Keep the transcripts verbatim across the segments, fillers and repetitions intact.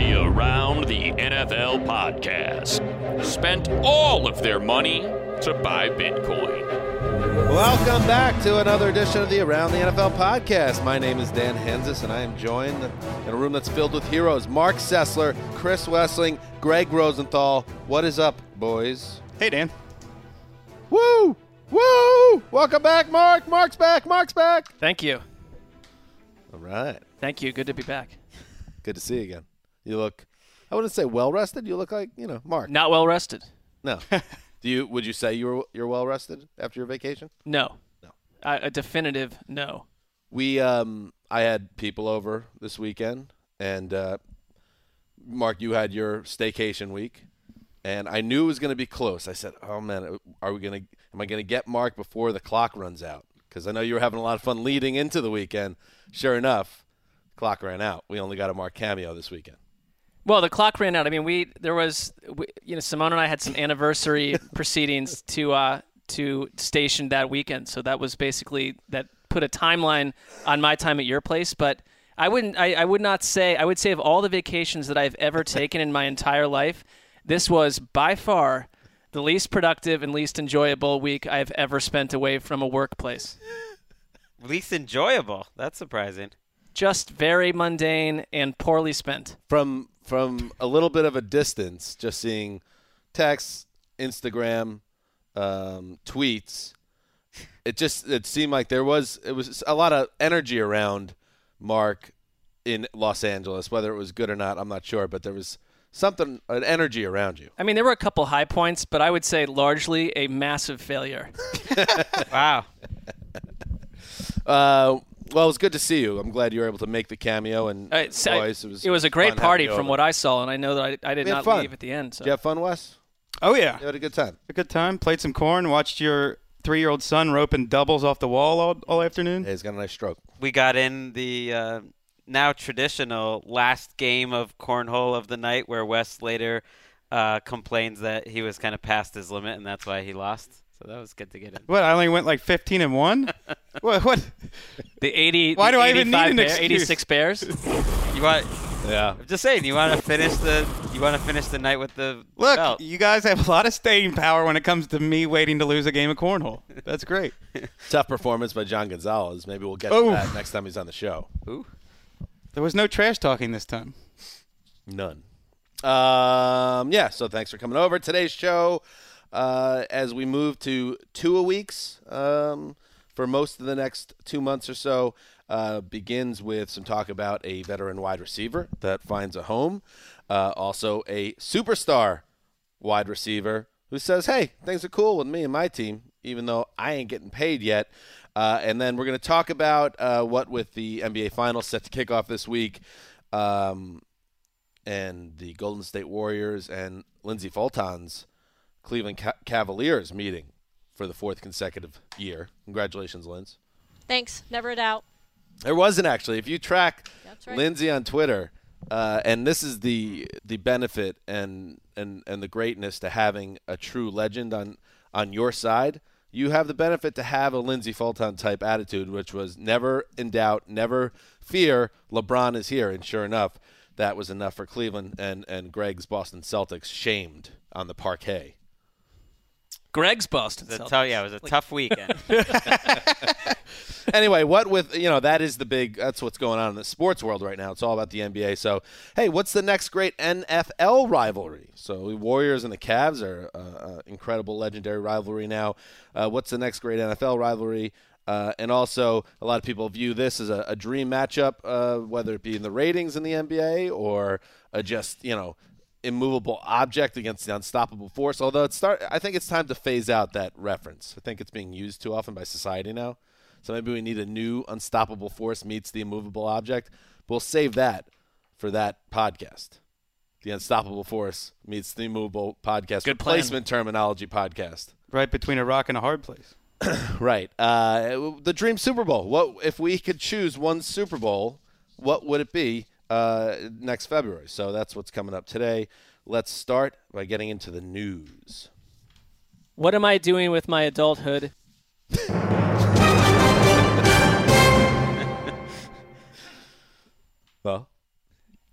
The Around the N F L podcast spent all of their money to buy Bitcoin. Welcome back to another edition of the Around the N F L podcast. My name is Dan Hansis, and I am joined in a room that's filled with heroes. Mark Sessler, Chris Wessling, Greg Rosenthal. What is up, boys? Hey, Dan. Woo! Woo! Welcome back, Mark. Mark's back. Mark's back. Thank you. All right. Thank you. Good to be back. Good to see you again. You look, I wouldn't say well-rested. You look like, you know, Mark. Not well rested. No. Do you? Would you say you were you're well-rested after your vacation? No. No. I, a definitive no. We, um, I had people over this weekend, and uh, Mark, you had your staycation week, and I knew it was going to be close. I said, "Oh man, are we going to? Am I going to get Mark before the clock runs out?" Because I know you were having a lot of fun leading into the weekend. Sure enough, the clock ran out. We only got a Mark cameo this weekend. Well, the clock ran out. I mean, we there was, we, you know, Simone and I had some anniversary proceedings to uh, to station that weekend. So that was basically that put a timeline on my time at your place. But I wouldn't, I, I would not say, I would say of all the vacations that I've ever taken in my entire life, this was by far the least productive and least enjoyable week I've ever spent away from a workplace. Least enjoyable? That's surprising. Just very mundane and poorly spent. From from a little bit of a distance, just seeing texts, Instagram, um, tweets, it just it seemed like there was it was a lot of energy around Mark in Los Angeles. Whether it was good or not, I'm not sure, but there was something, an energy around you. I mean, there were a couple high points, but I would say largely a massive failure. Wow. Uh, well, it was good to see you. I'm glad you were able to make the cameo. And Uh, so I- boys, it was it was a great fun party having you from over. what I saw, and I know that I, I did We had not fun. leave at the end. So. Did you have fun, Wes? Oh, yeah. You had a good time. A good time. Played some corn. Watched your three-year-old son roping doubles off the wall all, all afternoon. Hey, he's got a nice stroke. We got in the uh, now traditional last game of cornhole of the night where Wes later uh, complains that he was kind of past his limit, and that's why he lost. So that was good to get in. What, I only went like fifteen and one? What? What? The eighty. Why the do I even need eighty-five an bear, excuse? eighty-six Bears. You want? Yeah. I'm just saying. You want to finish the? You want to finish the night with the Look, belt. you guys have a lot of staying power when it comes to me waiting to lose a game of cornhole. That's great. Tough performance by John Gonzalez. Maybe we'll get to Oh. that next time he's on the show. Ooh. There was no trash talking this time. None. Um, yeah, so thanks for coming over. Today's show, uh, as we move to two a weeks um, for most of the next two months or so, uh, begins with some talk about a veteran wide receiver that finds a home. Uh, also a superstar wide receiver who says, hey, things are cool with me and my team, even though I ain't getting paid yet. Uh, and then we're going to talk about uh, what with the N B A Finals set to kick off this week, um, and the Golden State Warriors and Lindsey Fulton's Cleveland Ca- Cavaliers meeting for the fourth consecutive year. Congratulations, Linz. Thanks. Never a doubt. There wasn't actually. If you track That's right. Lindsey on Twitter, uh, and this is the the benefit and, and, and the greatness to having a true legend on, on your side, you have the benefit to have a Lindsey Fulton type attitude, which was never in doubt, never fear, LeBron is here. And sure enough, that was enough for Cleveland and, and Greg's Boston Celtics shamed on the parquet. Greg's Boston It was a Celtics. tough, yeah, it was a tough weekend. Anyway, what with, you know, that is the big, that's what's going on in the sports world right now. It's all about the N B A. So, hey, what's the next great N F L rivalry? So, the Warriors and the Cavs are an uh, incredible, legendary rivalry now. Uh, what's the next great N F L rivalry? Uh, and also, a lot of people view this as a, a dream matchup, uh, whether it be in the ratings in the N B A or a just, you know, immovable object against the unstoppable force. Although it's start, I think it's time to phase out that reference. I think it's being used too often by society now. So maybe we need a new unstoppable force meets the immovable object. We'll save that for that podcast. The unstoppable force meets the immovable podcast. Good plan. Replacement terminology podcast. Right between a rock and a hard place. Right. Uh, the dream Super Bowl. What if we could choose one Super Bowl? What would it be uh, next February? So that's what's coming up today. Let's start by getting into the news. What am I doing with my adulthood? Well,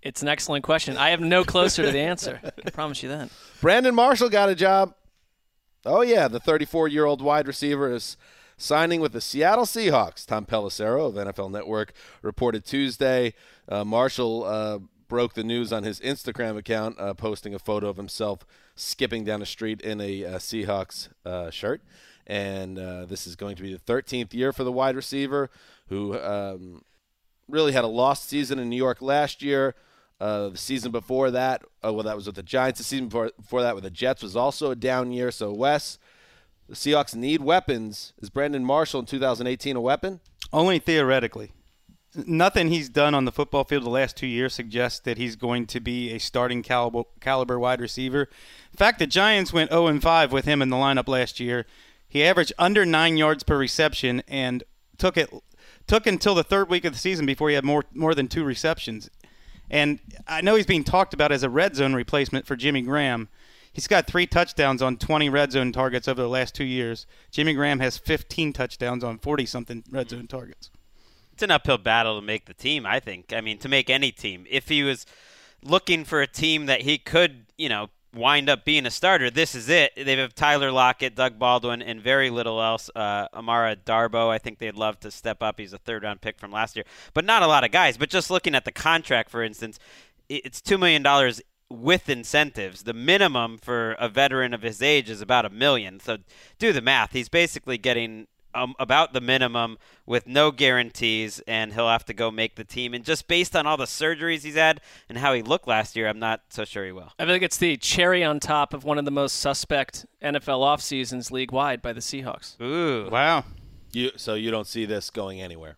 It's an excellent question. I have no closer to the answer. I can promise you that. Brandon Marshall got a job. Oh, yeah, the thirty-four-year-old wide receiver is signing with the Seattle Seahawks. Tom Pelissero of N F L Network reported Tuesday. Uh, Marshall uh, broke the news on his Instagram account, uh, posting a photo of himself skipping down the street in a uh, Seahawks uh, shirt. And uh, this is going to be the thirteenth year for the wide receiver who um, really had a lost season in New York last year. Uh, the season before that, uh, well, that was with the Giants. The season before, before that with the Jets was also a down year. So, Wes, the Seahawks need weapons. Is Brandon Marshall in two thousand eighteen a weapon? Only theoretically. Nothing he's done on the football field the last two years suggests that he's going to be a starting caliber, caliber wide receiver. In fact, the Giants went oh and five with him in the lineup last year. He averaged under nine yards per reception and took it took until the third week of the season before he had more more than two receptions. And I know he's being talked about as a red zone replacement for Jimmy Graham. He's got three touchdowns on twenty red zone targets over the last two years. Jimmy Graham has fifteen touchdowns on forty-something red zone targets. It's an uphill battle to make the team, I think. I mean, to make any team. If he was looking for a team that he could, you know, wind up being a starter, this is it. They have Tyler Lockett, Doug Baldwin, and very little else. Uh, Amara Darboh, I think they'd love to step up. He's a third-round pick from last year. But not a lot of guys. But just looking at the contract, for instance, it's two million dollars with incentives. The minimum for a veteran of his age is about a million. So do the math. He's basically getting um, about the minimum with no guarantees, and he'll have to go make the team. And just based on all the surgeries he's had and how he looked last year, I'm not so sure he will. I think it's the cherry on top of one of the most suspect N F L off seasons league-wide by the Seahawks. Ooh. Wow. You So you don't see this going anywhere?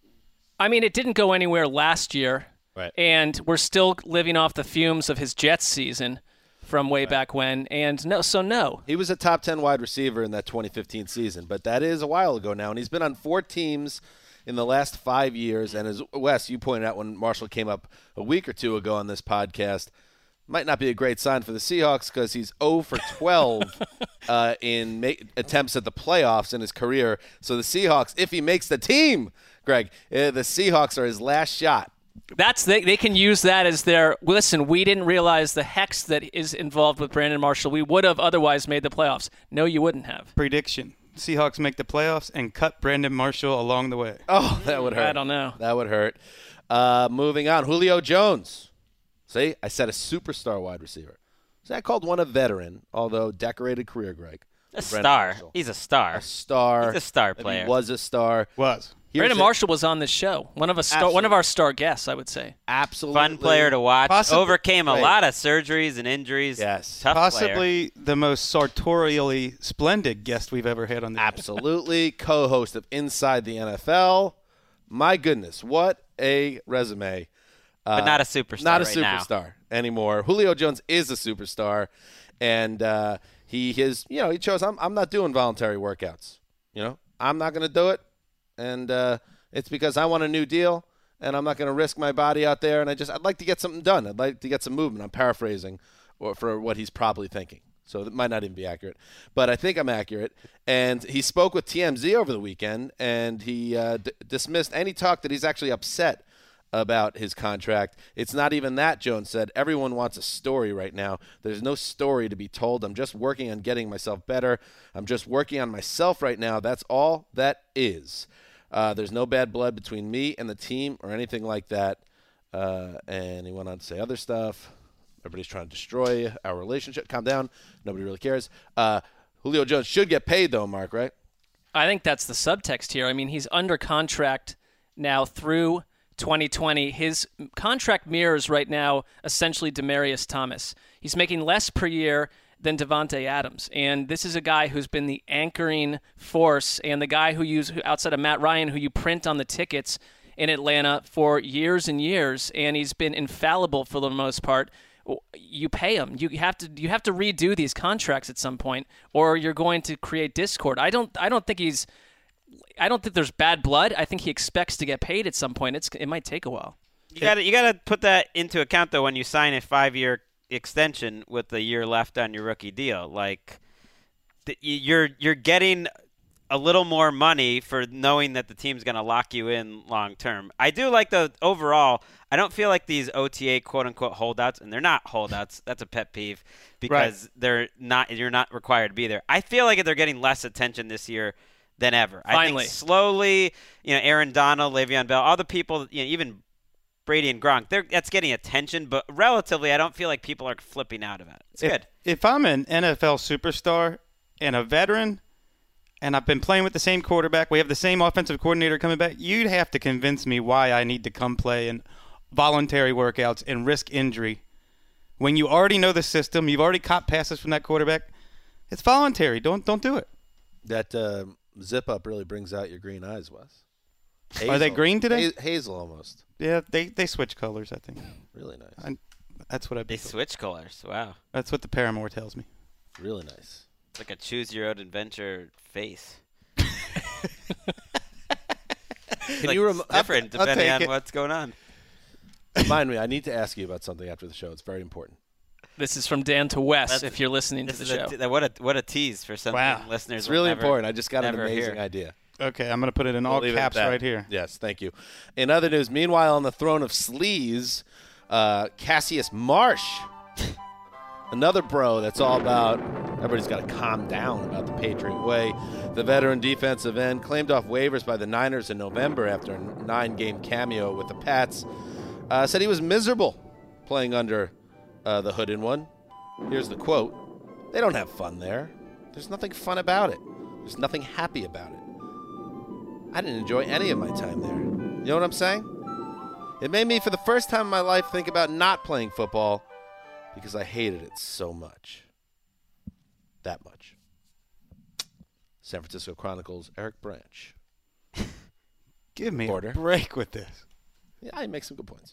I mean, it didn't go anywhere last year. Right. And we're still living off the fumes of his Jets season from way right. back when. And no, so no. He was a top ten wide receiver in that twenty fifteen season, but that is a while ago now. And he's been on four teams in the last five years. And as Wes, you pointed out when Marshall came up a week or two ago on this podcast, might not be a great sign for the Seahawks because he's oh for twelve uh, in ma- attempts at the playoffs in his career. So the Seahawks, if he makes the team, Greg, uh, the Seahawks are his last shot. That's they, they can use that as their, listen, we didn't realize the hex that is involved with Brandon Marshall. We would have otherwise made the playoffs. No, you wouldn't have. Prediction. Seahawks make the playoffs and cut Brandon Marshall along the way. Oh, that would hurt. I don't know. That would hurt. Uh, moving on, Julio Jones. See, I said a superstar wide receiver. See, I called one a veteran, although decorated career, Greg. A star. He's a star. A star. He's a star player. He was a star. Was. Here's Brandon a, Marshall was on this show. One of a star, one of our star guests, I would say. Absolutely. Fun player to watch. Possibly, Overcame a right. lot of surgeries and injuries. Yes. Tough Possibly player. the most sartorially splendid guest we've ever had on the Absolutely. Co-host of Inside the N F L. My goodness, what a resume. Uh, But not a superstar Not a right superstar anymore. Julio Jones is a superstar, and uh, he his you know he chose I'm I'm not doing voluntary workouts. You know I'm not going to do it, and uh, it's because I want a new deal, and I'm not going to risk my body out there. And I just I'd like to get something done. I'd like to get some movement. I'm paraphrasing, or for what he's probably thinking. So that might not even be accurate, but I think I'm accurate. And he spoke with T M Z over the weekend, and he uh, d- dismissed any talk that he's actually upset about his contract. It's not even that, Jones said. Everyone wants a story right now. There's no story to be told. I'm just working on getting myself better. I'm just working on myself right now. That's all that is. Uh, there's no bad blood between me and the team or anything like that. Uh, and he went on to say other stuff. Everybody's trying to destroy our relationship. Calm down. Nobody really cares. Uh, Julio Jones should get paid, though, Mark, right? I think that's the subtext here. I mean, he's under contract now through twenty twenty. His contract mirrors right now essentially Demaryius Thomas. He's making less per year than Devontae Adams. And this is a guy who's been the anchoring force and the guy who you, outside of Matt Ryan, who you print on the tickets in Atlanta for years and years, and he's been infallible for the most part. You pay him. You have to you have to redo these contracts at some point, or you're going to create discord. I don't I don't think he's I don't think there's bad blood. I think he expects to get paid at some point. It's it might take a while. You got you got to put that into account though when you sign a five-year extension with a year left on your rookie deal. Like th- you're you're getting a little more money for knowing that the team's going to lock you in long term. I do like the overall. I don't feel like these O T A quote unquote holdouts, and they're not holdouts. That's a pet peeve because right. they're not. You're not required to be there. I feel like they're getting less attention this year than ever. Finally. I think slowly, you know, Aaron Donald, Le'Veon Bell, all the people, you know, even Brady and Gronk, they're, that's getting attention, but relatively, I don't feel like people are flipping out of it. It's if, good. If I'm an N F L superstar and a veteran, and I've been playing with the same quarterback, we have the same offensive coordinator coming back, you'd have to convince me why I need to come play in voluntary workouts and risk injury. When you already know the system, you've already caught passes from that quarterback, it's voluntary. Don't don't do it. That uh, zip-up really brings out your green eyes, Wes. Hazel. Are they green today? Ha- hazel almost. Yeah, they, they switch colors, I think. Really nice. I, that's what I They switch colors. Wow. That's what the Paramore tells me. Really nice. It's like a choose-your-own-adventure face. Can like you rem- different I'll, I'll depending on it. what's going on. Remind me, I need to ask you about something after the show. It's very important. This is from Dan to Wes, That's- if you're listening to This the is show. a, what a what a tease for some Wow. listeners. It's will really never- important. I just got an never amazing hear. idea. Okay, I'm going to put it in all We'll leave it at caps that. right here. Yes, thank you. In other news, meanwhile, on the throne of sleaze, uh, Cassius Marsh, another bro that's all about everybody's got to calm down about the Patriot way. The veteran defensive end claimed off waivers by the Niners in November after a nine-game cameo with the Pats. Uh, said he was miserable playing under uh, the hood in one. Here's the quote. They don't have fun there. There's nothing fun about it. There's nothing happy about it. I didn't enjoy any of my time there. You know what I'm saying? It made me, for the first time in my life, think about not playing football because I hated it so much. That much. San Francisco Chronicles, Eric Branch. Give me Border. a break with this. Yeah, he makes some good points.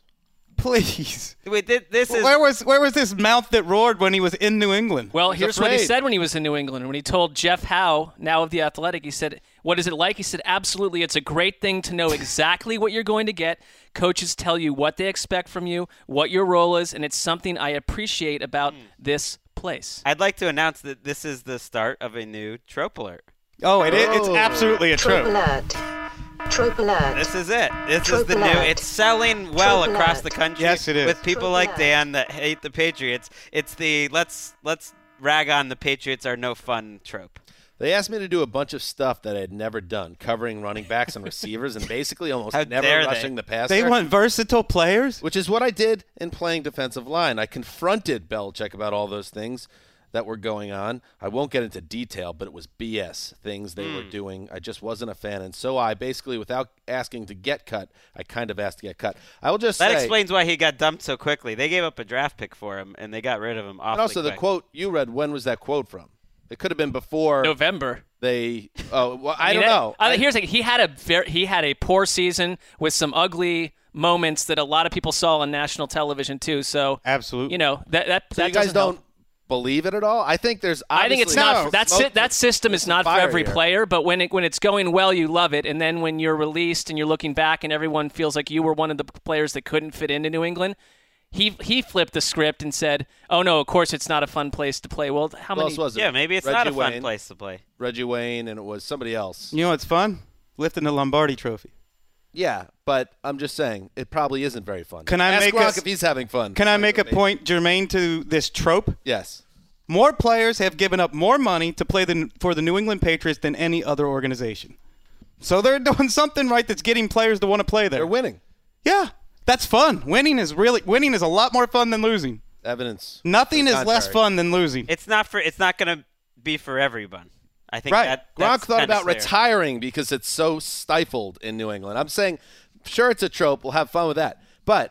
Please. Wait, thi- this is Where was where was this mouth that roared when he was in New England? Well, He's here's what he afraid. said when he was in New England. When he told Jeff Howe, now of The Athletic, he said, what is it like? He said, absolutely. It's a great thing to know exactly what you're going to get. Coaches tell you what they expect from you, what your role is, and it's something I appreciate about this place. I'd like to announce that this is the start of a new trope alert. Oh, it is. It's Oh. absolutely a Trope trope. alert. Trope alert. This is it. This is Trope the new. alert. It's selling well Trope across alert. the country. Yes, it is. With people Trope like alert. Dan that hate the Patriots. It's the let's let's rag on the Patriots are no fun trope. They asked me to do a bunch of stuff that I had never done, covering running backs and receivers and basically almost How never dare they. rushing the passer. They want versatile players. Which is what I did in playing defensive line. I confronted Belichick about all those things that were going on. I won't get into detail, but it was B S, things they were doing. I just wasn't a fan. And so I basically, without asking to get cut, I kind of asked to get cut. I will just That say, explains why he got dumped so quickly. They gave up a draft pick for him, and they got rid of him awfully and also the quick. quote you read, when was that quote from? It could have been before November. they, oh, well, I, mean, don't that- know. uh, I- here's the thing. He had a very, he had a poor season with some ugly moments that a lot of people saw on national television too. So Absolutely. you know that that so that you guys doesn't don't help. believe it at all? I think there's I think it's obviously not. no That's smoke it. That system there's is some not for fire every here. player. But when it when it's going well, you love it. And then when you're released and you're looking back, and everyone feels like you were one of the players that couldn't fit into New England, he he flipped the script and said, "Oh no, of course it's not a fun place to play." Well, how Who many? else was it? Yeah, maybe it's Reggie not a fun Wayne, place to play. Reggie Wayne, and it was somebody else. You know what's fun? Lifting the Lombardi Trophy. Yeah, but I'm just saying it probably isn't very fun. Can I Ask make Gronk a- if he's having fun? Can I make a Maybe. point germane to this trope? Yes. More players have given up more money to play the, for the New England Patriots than any other organization. So they're doing something right that's getting players to want to play there. They're winning. Yeah, that's fun. Winning is really winning is a lot more fun than losing. Evidence. Nothing to is the less contrary. fun than losing. It's not for. It's not going to be for everyone. I think Right. that Gronk that's thought kinda about clear. retiring because it's so stifled in New England. I'm saying, sure, it's a trope. We'll have fun with that. But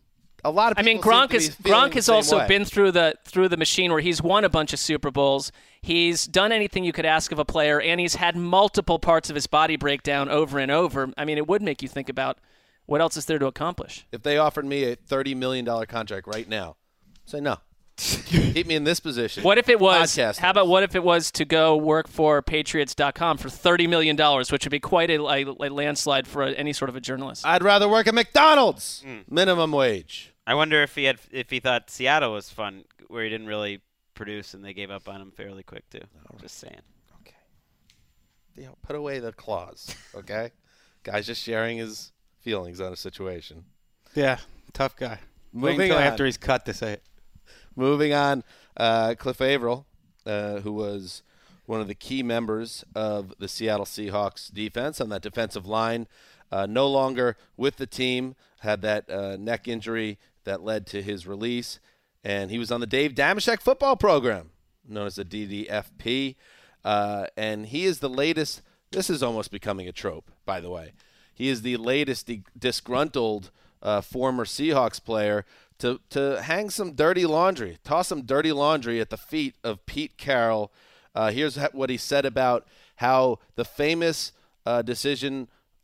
a lot of I people mean, seem Gronk to be has feeling Gronk the has same also way. been through the through the machine where he's won a bunch of Super Bowls. He's done anything you could ask of a player, and he's had multiple parts of his body break down over and over. I mean, it would make you think about what else is there to accomplish. If they offered me a thirty million dollars contract right now, I'd say no. Keep me in this position. What if it was? Podcast How about host. what if it was to go work for Patriots dot com for thirty million dollars, which would be quite a, a, a landslide for a, any sort of a journalist. I'd rather work at McDonald's. Minimum wage. I wonder if he had if he thought Seattle was fun, where he didn't really produce and they gave up on him fairly quick too. Just saying. you know, put away the claws, okay? Guy's just sharing his feelings on a situation. Yeah, tough guy. Wait Moving until on. after he's cut to say it. Moving on, uh, Cliff Averill, uh, who was one of the key members of the Seattle Seahawks defense on that defensive line, uh, no longer with the team, had that uh, neck injury that led to his release, and he was on the Dave Dameshek football program, known as the D D F P, uh, and he is the latest. This is almost becoming a trope, by the way. He is the latest de- disgruntled uh, former Seahawks player to, to hang some dirty laundry, toss some dirty laundry at the feet of Pete Carroll. Uh, here's what he said about how the famous uh, decision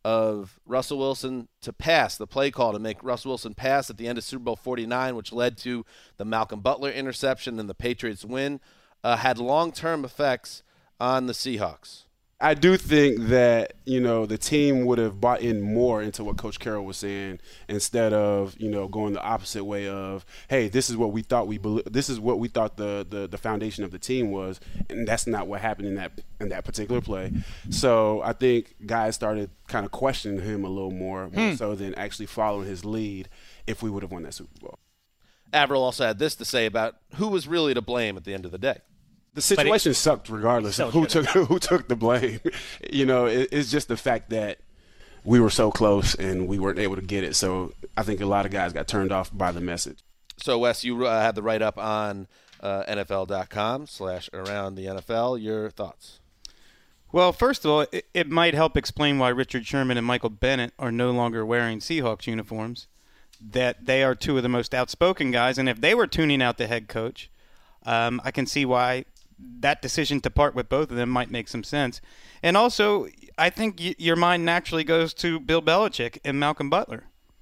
of Russell Wilson to pass, the play call to make Russell Wilson pass at the end of Super Bowl forty-nine, which led to the Malcolm Butler interception and the Patriots win, uh, had long-term effects on the Seahawks. I do think that, you know, the team would have bought in more into what Coach Carroll was saying instead of, you know, going the opposite way of, hey, this is what we thought we bel- this is what we thought the, the the foundation of the team was, and that's not what happened in that in that particular play. So I think guys started kind of questioning him a little more, more Hmm. so than actually following his lead if we would have won that Super Bowl. Averill also had this to say about who was really to blame at the end of the day. The situation sucked regardless of who took who took the blame. You know, it, it's just the fact that we were so close and we weren't able to get it. So I think a lot of guys got turned off by the message. So, Wes, you uh, had the write-up on uh, N F L dot com slash around the N F L. Your thoughts? Well, first of all, it, it might help explain why Richard Sherman and Michael Bennett are no longer wearing Seahawks uniforms, that they are two of the most outspoken guys. And if they were tuning out the head coach, um, I can see why that decision to part with both of them might make some sense. And also, I think y- your mind naturally goes to Bill Belichick and Malcolm Butler.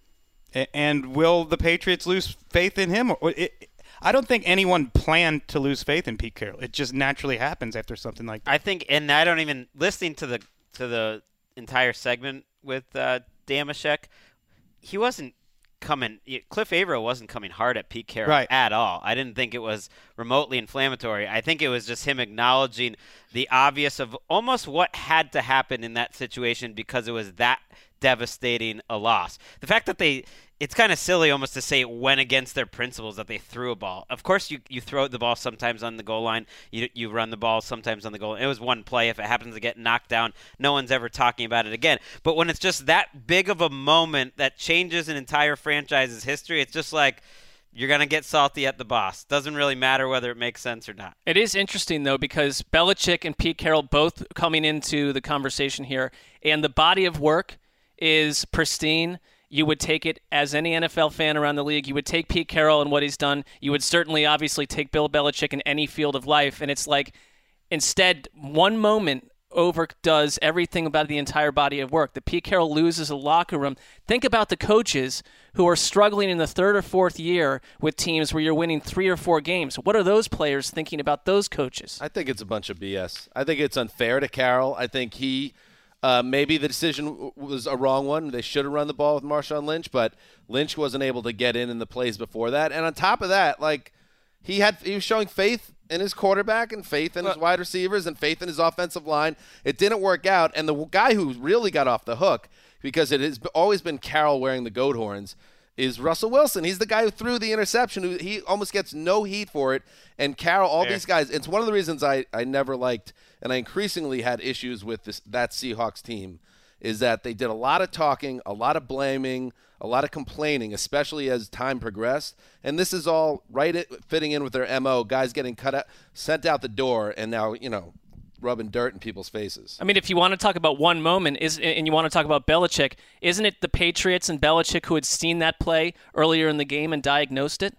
A- and will the Patriots lose faith in him? Or it, I don't think anyone planned to lose faith in Pete Carroll. It just naturally happens after something like that. I think, and I don't even listening to the to the entire segment with uh, Dameshek, he wasn't coming. Cliff Averill wasn't coming hard at Pete Carroll Right. at all. I didn't think it was remotely inflammatory. I think it was just him acknowledging the obvious of almost what had to happen in that situation because it was that devastating a loss. The fact that they, it's kind of silly almost to say it went against their principles that they threw a ball. Of course, you, you throw the ball sometimes on the goal line. You you run the ball sometimes on the goal line. It was one play. If it happens to get knocked down, no one's ever talking about it again. But when it's just that big of a moment that changes an entire franchise's history, it's just like, you're going to get salty at the boss. Doesn't really matter whether it makes sense or not. It is interesting, though, because Belichick and Pete Carroll both coming into the conversation here, and the body of work is pristine. You would take it as any N F L fan around the league. You would take Pete Carroll and what he's done. You would certainly, obviously, take Bill Belichick in any field of life. And it's like, instead, one moment overdoes everything about the entire body of work. That Pete Carroll loses a locker room. Think about the coaches who are struggling in the third or fourth year with teams where you're winning three or four games. What are those players thinking about those coaches? I think it's a bunch of B S. I think it's unfair to Carroll. I think he uh, maybe the decision w- was a wrong one. They should have run the ball with Marshawn Lynch, but Lynch wasn't able to get in in the plays before that. And on top of that, like he had, he was showing faith in his quarterback and faith in his wide receivers and faith in his offensive line. It didn't work out. And the guy who really got off the hook, because it has always been Carroll wearing the goat horns, is Russell Wilson. He's the guy who threw the interception. Who he almost gets no heat for it. And Carroll, all Fair. these guys, it's one of the reasons I, I never liked, and I increasingly had issues with this that Seahawks team, is that they did a lot of talking, a lot of blaming, a lot of complaining, especially as time progressed. And this is all right it, fitting in with their M O, guys getting cut out, sent out the door, and now, you know, rubbing dirt in people's faces. I mean, if you want to talk about one moment, is and you want to talk about Belichick, isn't it the Patriots and Belichick who had seen that play earlier in the game and diagnosed it?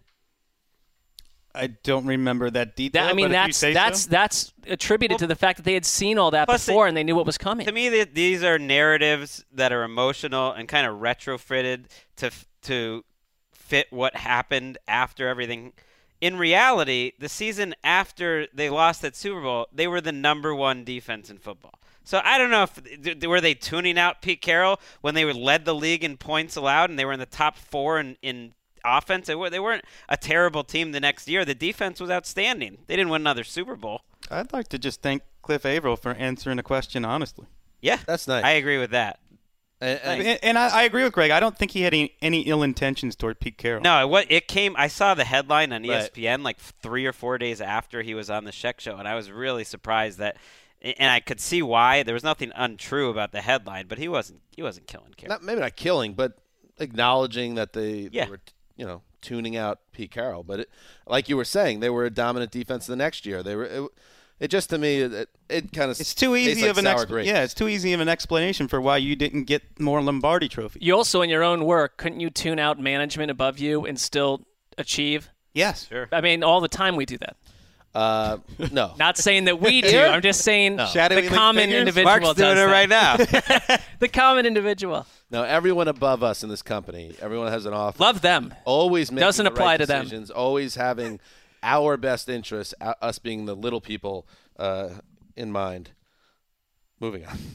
I don't remember that detail. That, I mean, but if you that's say that's so. that's attributed Well, to the fact that they had seen all that plus before they- and they knew what was coming. To me, th- these are narratives that are emotional and kind of retrofitted to f- to fit what happened after everything. In reality, the season after they lost that Super Bowl, they were the number one defense in football. So I don't know if th- were they tuning out Pete Carroll when they were led the league in points allowed and they were in the top four in, in offense. They, were, they weren't a terrible team the next year. The defense was outstanding. They didn't win another Super Bowl. I'd like to just thank Cliff Averill for answering the question honestly. Yeah, That's nice. I agree with that. And, and- And, and I, I agree with Greg. I don't think he had any, any ill intentions toward Pete Carroll. No, what it came. I saw the headline on E S Right. P N like three or four days after he was on the Sheck Show, and I was really surprised that. And I could see why. There was nothing untrue about the headline, but he wasn't. He wasn't killing Carroll. not, maybe not killing, but acknowledging that they, Yeah. they were, you know, tuning out Pete Carroll. But it, like you were saying, they were a dominant defense the next year. They were. It, it just to me, it, it kind of It's too easy like of an sour exp- grapes. yeah. It's too easy of an explanation for why you didn't get more Lombardi trophies. You also, in your own work, couldn't you tune out management above you and still achieve? Yes. Sure. I mean, all the time we do that. Uh, no. Not saying that we do. Here? I'm just saying Shadowy the link common figures? individual Mark's does doing it that. right now. The common individual. No, everyone above us in this company, everyone has an office. Love them. Always making Doesn't the apply right to them. decisions, always having our best interests, uh, us being the little people, uh, in mind. Moving on.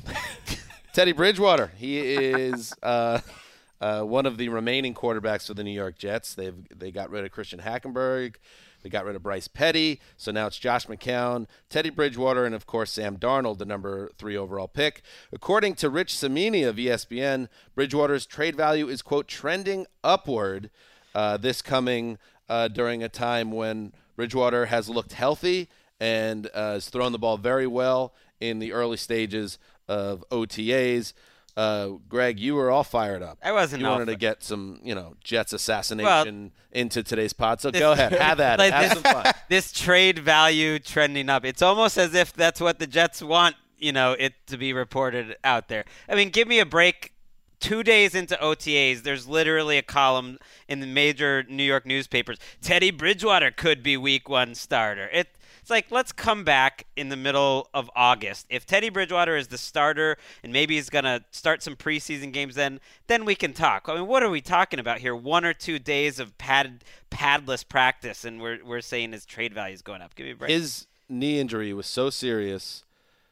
Teddy Bridgewater. He is uh, uh, one of the remaining quarterbacks for the New York Jets. They've they got rid of Christian Hackenberg. They got rid of Bryce Petty. So now it's Josh McCown, Teddy Bridgewater, and, of course, Sam Darnold, the number three overall pick. According to Rich Cimini of E S P N, Bridgewater's trade value is, quote, trending upward uh, this coming uh, during a time when Bridgewater has looked healthy and uh, has thrown the ball very well in the early stages of O T As. Uh, Greg, you were all fired up. I wasn't You all wanted to fi- get some, you know, Jets assassination into today's pod. So This- go ahead, have at it, Like have this, some fun. this trade value trending up. It's almost as if that's what the Jets want, you know, it to be reported out there. I mean, give me a break. Two days into O T As, there's literally a column in the major New York newspapers. Teddy Bridgewater could be week one starter. It, it's like, let's come back in the middle of August. If Teddy Bridgewater is the starter and maybe he's going to start some preseason games, then then we can talk. I mean, what are we talking about here? One or two days of pad, padless practice, and we're, we're saying his trade value is going up. Give me a break. His knee injury was so serious,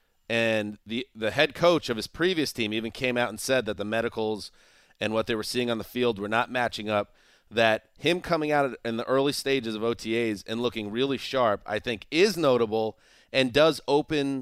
and the the head coach of his previous team even came out and said that the medicals and what they were seeing on the field were not matching up, that him coming out in the early stages of O T As and looking really sharp, I think, is notable and does open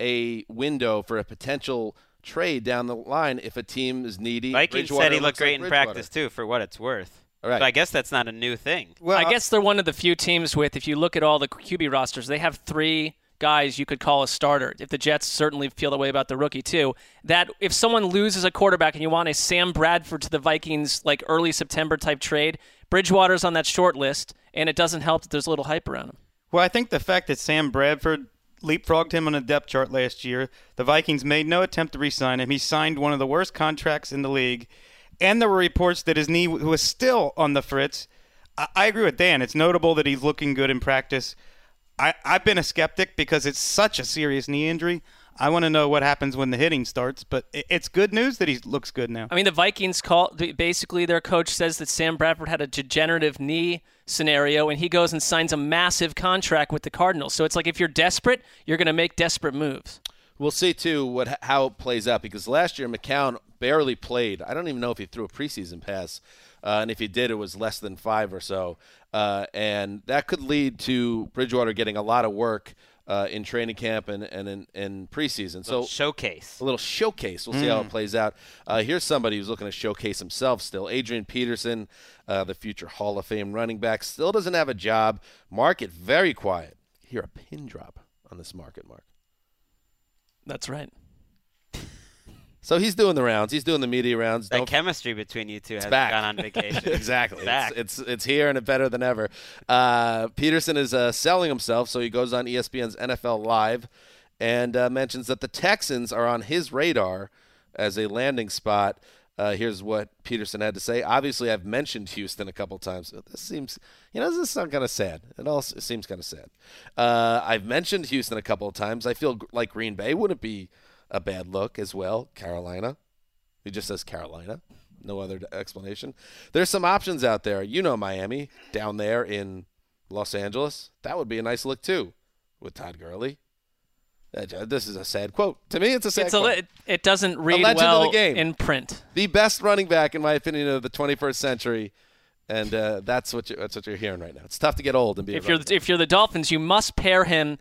a window for a potential trade down the line if a team is needy. Vikings Bridgewater said he looks looked great like in Bridgewater. practice, too, for what it's worth. All right. So I guess that's not a new thing. Well, I guess they're one of the few teams with, if you look at all the Q B rosters, they have three guys you could call a starter. If the Jets certainly feel the way about the rookie too, that if someone loses a quarterback and you want a Sam Bradford to the Vikings like early September type trade, Bridgewater's on that short list, and it doesn't help that there's a little hype around him. Well, I think the fact that Sam Bradford leapfrogged him on a depth chart last year, the Vikings made no attempt to re-sign him. He signed one of the worst contracts in the league, and there were reports that his knee was still on the fritz. I, I agree with Dan. It's notable that he's looking good in practice. I, I've been a skeptic because it's such a serious knee injury. I want to know what happens when the hitting starts, but it, it's good news that he looks good now. I mean, the Vikings call basically their coach says that Sam Bradford had a degenerative knee scenario, and he goes and signs a massive contract with the Cardinals. So it's like if you're desperate, you're going to make desperate moves. We'll see, too, what how it plays out, because last year McCown barely played. I don't even know if he threw a preseason pass, uh, and if he did, it was less than five or so. Uh, and that could lead to Bridgewater getting a lot of work uh, in training camp and, and in, in preseason. So Showcase. a little showcase. We'll see how it plays out. Uh, here's somebody who's looking to showcase himself still. Adrian Peterson, uh, the future Hall of Fame running back, still doesn't have a job. Market very quiet. Hear a pin drop on this market, Mark. That's right. So he's doing the rounds. He's doing the media rounds. That Don't- chemistry between you two has back. gone on vacation. exactly. Back. It's, it's it's here and it's better than ever. Uh, Peterson is uh, selling himself, so he goes on E S P N's N F L Live and uh, mentions that the Texans are on his radar as a landing spot. Uh, here's what Peterson had to say. Obviously, I've mentioned Houston a couple times. This seems, you know, this sounds kind of sad. It all it seems kind of sad. Uh, I've mentioned Houston a couple of times. I feel like Green Bay wouldn't be a bad look as well. Carolina. He just says Carolina. No other explanation. There's some options out there. You know Miami, down there in Los Angeles. That would be a nice look, too, with Todd Gurley. Uh, This is a sad quote. To me, it's a sad It's a, quote. it, it doesn't read legend of well the game. in print. The best running back, in my opinion, of the twenty-first century. And uh, that's what you, that's what you're hearing right now. It's tough to get old and be a If you're running back. if you're the Dolphins, you must pair him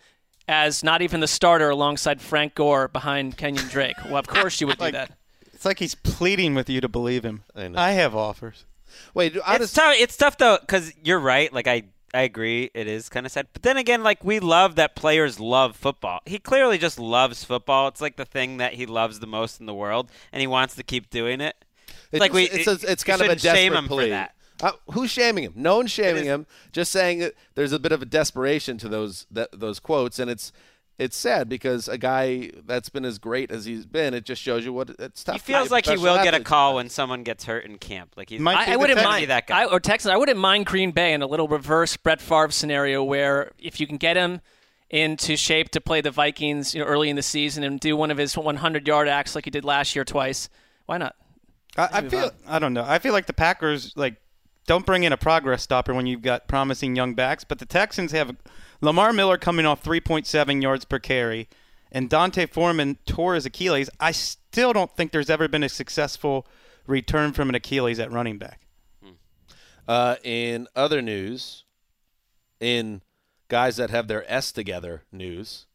as not even the starter alongside Frank Gore behind Kenyon Drake. Well, of course you would do Like- that. It's like he's pleading with you to believe him. I know. I have offers. Wait, I It's just, tough. It's tough though, because you're right. Like I, I agree. It is kind of sad. But then again, like we love that players love football. He clearly just loves football. It's like the thing that he loves the most in the world, and he wants to keep doing it. It's like we, it's, a, it's we kind of a shouldn't shame desperate him plea. for that. Uh, who's shaming him? No one's shaming is- him. Just saying that there's a bit of a desperation to those that, those quotes, and it's it's sad because a guy that's been as great as he's been, it just shows you what it's tough. He feels to like he professional will get a athletes. call when someone gets hurt in camp. Like he's Might I, be I the wouldn't Texans. mind Be that guy. I, or Texans. I wouldn't mind Green Bay in a little reverse Brett Favre scenario where if you can get him into shape to play the Vikings, you know, early in the season and do one of his hundred-yard acts like he did last year twice, why not? I, I feel. I don't know. I feel like the Packers like don't bring in a progress stopper when you've got promising young backs, but the Texans have Lamar Miller coming off three point seven yards per carry, and Dante Foreman tore his Achilles. I still don't think there's ever been a successful return from an Achilles at running back. Uh, in other news, in guys that have their S together news,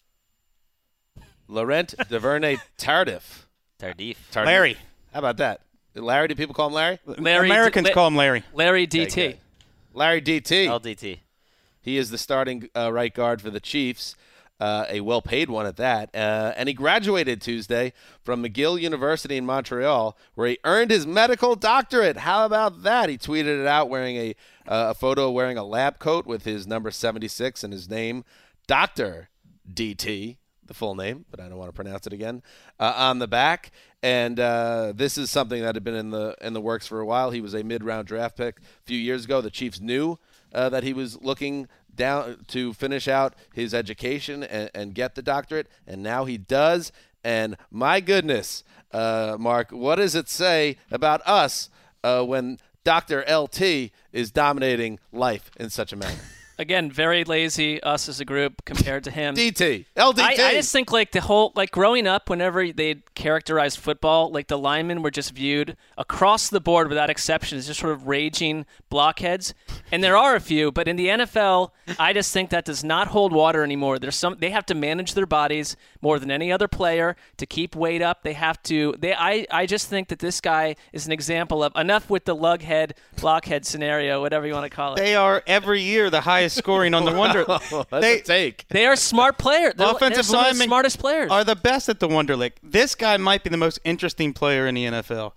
Laurent Duvernay Tardif. Tardif. Tardif. Larry. How about that? Larry, do people call him Larry? Larry Americans La- call him Larry. Larry D T. Okay, good. Larry D T. L D T. He is the starting uh, right guard for the Chiefs, uh, a well-paid one at that. Uh, and he graduated Tuesday from McGill University in Montreal, where he earned his medical doctorate. How about that? He tweeted it out wearing a, uh, a photo wearing a lab coat with his number seventy-six and his name, Doctor D T, the full name, but I don't want to pronounce it again, uh, on the back. And uh, this is something that had been in the in the works for a while. He was a mid-round draft pick a few years ago. The Chiefs knew uh, that he was looking down to finish out his education and, and get the doctorate, and now he does. And my goodness, uh, Mark, what does it say about us uh, when Doctor L T is dominating life in such a manner? Again, very lazy, us as a group compared to him. D T. L D T. I, I just think like the whole like growing up, whenever they characterized football, like the linemen were just viewed across the board without exception as just sort of raging blockheads. And there are a few, but in the N F L, I just think that does not hold water anymore. There's some they have to manage their bodies more than any other player to keep weight up. They have to. They I I just think that this guy is an example of enough with the lughead blockhead scenario, whatever you want to call it. They are every year the highest scoring on the Wonder. That's they a take. They are smart players. They're, they're offensive some of the linemen smartest players. are the best at the Wonderlic. This guy might be the most interesting player in the N F L.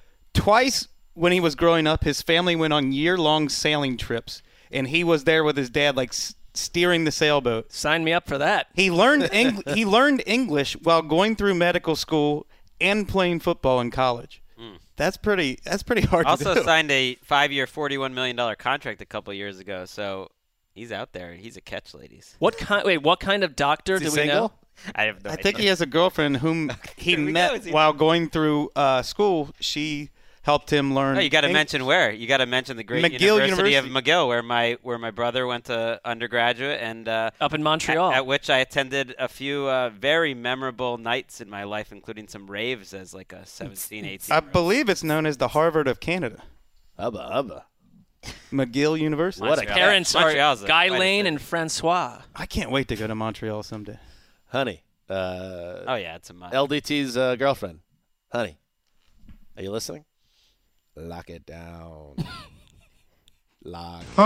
Twice when he was growing up, his family went on year-long sailing trips, and he was there with his dad, like s- steering the sailboat. Sign me up for that. He learned Eng- he learned English while going through medical school and playing football in college. That's pretty. That's pretty hard Also to do. signed a five-year, forty-one million dollars contract a couple years ago, so he's out there. He's a catch, ladies. What kind? Wait, what kind of doctor Is he do we single? know? I have no I idea. think he has a girlfriend whom he we go. met Is he- while going through uh, school. She helped him learn. Oh, you got to Eng- mention where. You got to mention the great McGill University, University. of McGill, where my where my brother went to undergraduate, and uh, Up in Montreal. At, at which I attended a few uh, very memorable nights in my life, including some raves as like a seventeen, eighteen. I believe it's known as the Harvard of Canada. Hubba, hubba. McGill University. What a Montreal. Parents Montreal's are a- Guy quite a Lane city. and Francois. I can't wait to go to Montreal someday. Honey. Uh, Oh yeah, it's a must. L D T's uh, girlfriend. Honey. Are you listening? Lock it down. Lock it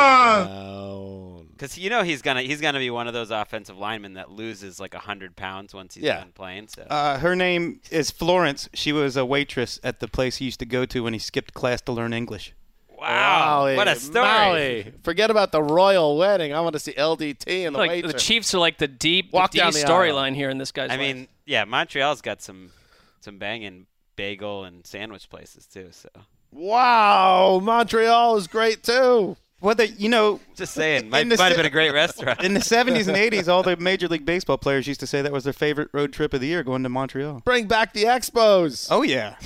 down. Because you know he's gonna he's gonna be one of those offensive linemen that loses like a hundred pounds once he's Yeah. done playing. So Uh, her name is Florence. She was a waitress at the place he used to go to when he skipped class to learn English. wow, Maui, what a story! Maui. Forget about the royal wedding. I want to see L D T and the Like waitress. the Chiefs are like the deep, Walk the down deep the aisle. storyline here in this guy's I life. mean, yeah, Montreal's got some some banging bagel and sandwich places too. So Wow, Montreal is great too. Well, they, you know, just saying, might, In the might have se- been a great restaurant. in the seventies and eighties, all the Major League Baseball players used to say that was their favorite road trip of the year, going to Montreal. Bring back the Expos. Oh, yeah.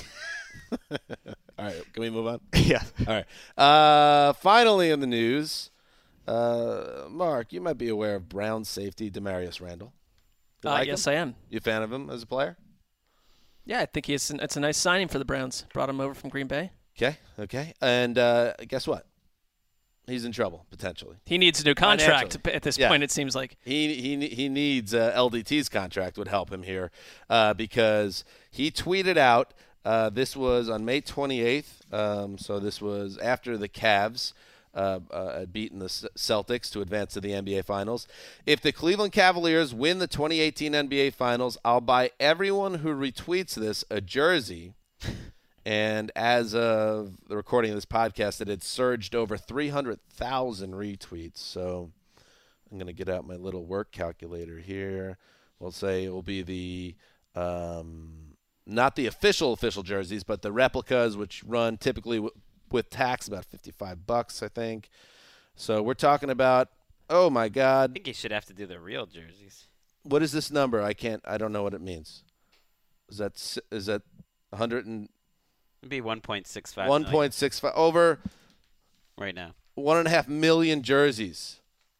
All right, can we move on? yeah. All right. Uh, finally, in the news, uh, Mark, you might be aware of Brown safety Demarius Randall. You uh, like yes, him? I am. You a fan of him as a player? Yeah, I think he's it's a nice signing for the Browns. Brought him over from Green Bay. Okay, okay. And uh, guess what? he's in trouble potentially. He needs a new contract Financially. at this Yeah. point. It seems like He he he needs uh, L D T's contract would help him here uh, because he tweeted out. Uh, this was on May twenty-eighth, um, so this was after the Cavs uh, uh, had beaten the C- Celtics to advance to the N B A Finals. If the Cleveland Cavaliers win the twenty eighteen N B A Finals, I'll buy everyone who retweets this a jersey. And as of the recording of this podcast, it had surged over three hundred thousand retweets. So I'm going to get out my little work calculator here. We'll say it will be the um, – not the official official jerseys, but the replicas, which run typically w- with tax about fifty-five bucks, I think. So we're talking about, oh my I God, think you should have to do the real jerseys. what is this number? I can't, I don't know what it means. Is that s- is that one hundred and It'd be one point six five. one point six five over right now. one and a half million jerseys?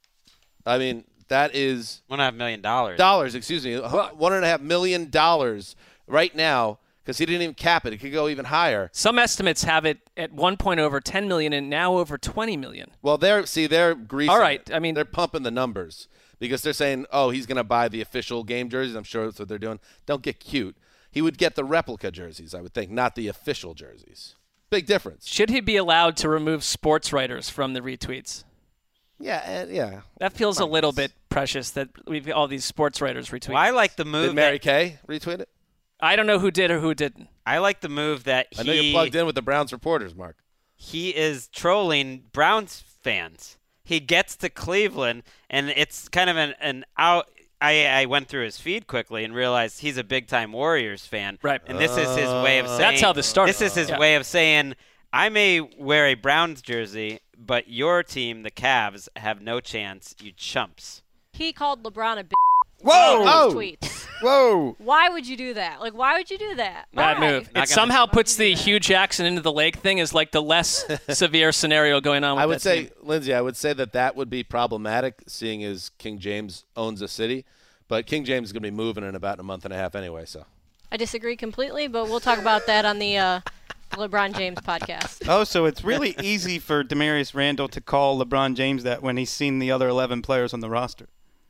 I mean, that is One and a half million dollars. dollars. Excuse me, one and a half million dollars. Right now, because he didn't even cap it. It could go even higher. some estimates have it at one point over ten million and now over twenty million. Well, they're see, they're greasing. All right, it. I mean- they're pumping the numbers because they're saying, oh, he's going to buy the official game jerseys. I'm sure that's what they're doing. Don't get cute. He would get the replica jerseys, I would think, not the official jerseys. Big difference. Should he be allowed to remove sports writers from the retweets? Yeah, and, yeah. That feels a little bit precious that we've all these sports writers retweet. Well, I like the move. Did Mary that, Kay retweet it? I don't know who did or who didn't. I like the move that he. I know you're plugged in with the Browns reporters, Mark. He is trolling Browns fans. He gets to Cleveland, and it's kind of an, an out. I, I went through his feed quickly and realized he's a big-time Warriors fan. Right. And this is his way of saying. That's how this started. This is his Yeah. way of saying, I may wear a Browns jersey, but your team, the Cavs, have no chance. You chumps. He called LeBron a bitch. Whoa! in Oh! his tweets. Whoa! Why would you do that? Like, why would you do that? Bad Why? move. Not It gonna- somehow Why puts would you the do that? Hugh Jackson into the lake thing as like the less severe scenario going on with I would that say, team. Lindsay, I would say that that would be problematic, seeing as King James owns a city. But King James is going to be moving in about a month and a half anyway, so. I disagree completely, but we'll talk about that on the uh, LeBron James podcast. Oh, so it's really easy for Demarius Randall to call LeBron James that when he's seen the other eleven players on the roster.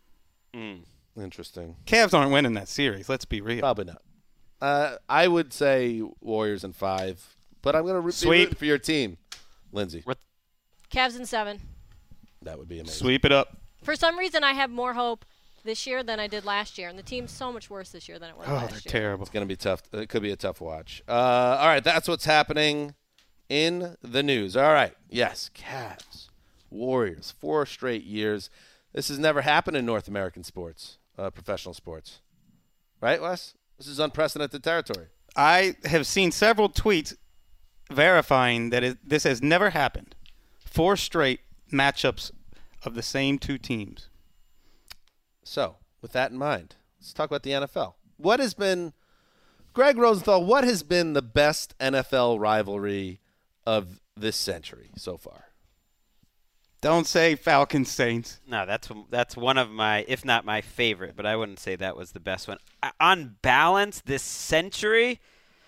Mm. Interesting. Cavs aren't winning that series. Let's be real. Probably not. Uh, I would say Warriors in five, but I'm going to root Sweep. for your team, Lindsay. Cavs in seven. That would be amazing. Sweep it up. For some reason, I have more hope this year than I did last year, and the team's so much worse this year than it was Oh, last they're year. terrible. It's going to be tough. It could be a tough watch. Uh, all right, that's what's happening in the news. All right, yes, Cavs, Warriors, four straight years. This has never happened in North American sports, uh, professional sports. Right, Wes? This is unprecedented territory. I have seen several tweets verifying that it, this has never happened. Four straight matchups of the same two teams. So, with that in mind, let's talk about the N F L. What has been, Greg Rosenthal, what has been the best N F L rivalry of this century so far? Don't say Falcons Saints. No, that's that's one of my, if not my favorite, but I wouldn't say that was the best one. I, on balance, this century,